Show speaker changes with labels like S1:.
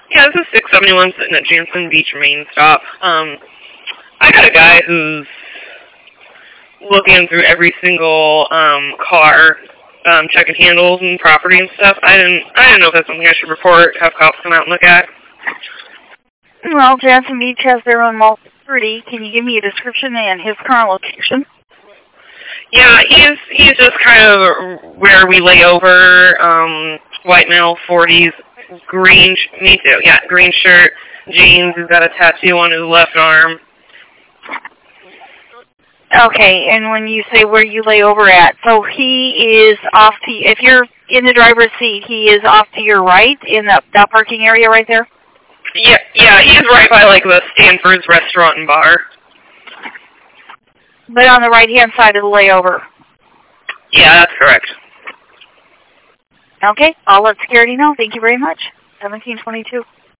S1: Yeah, this is 671 sitting at Jansen Beach main stop. I got a guy who's looking through every single car, checking handles and property and stuff. I didn't know if that's something I should report, have cops come out and look at.
S2: Well, Jansen Beach has their own property. Can you give me a description and his current location?
S1: Yeah, he's just kind of where we lay over, white male, 40s, green, me too, yeah, green shirt, jeans, he's got a tattoo on his left arm.
S2: Okay, and when you say where you lay over at, so he is off to, if you're in the driver's seat, he is off to your right in that parking area right there?
S1: Yeah, he's right by like the Stanford's restaurant and bar.
S2: But on the right-hand side of the layover?
S1: Yeah, that's correct.
S2: Okay, I'll let security know. Thank you very much. 1722.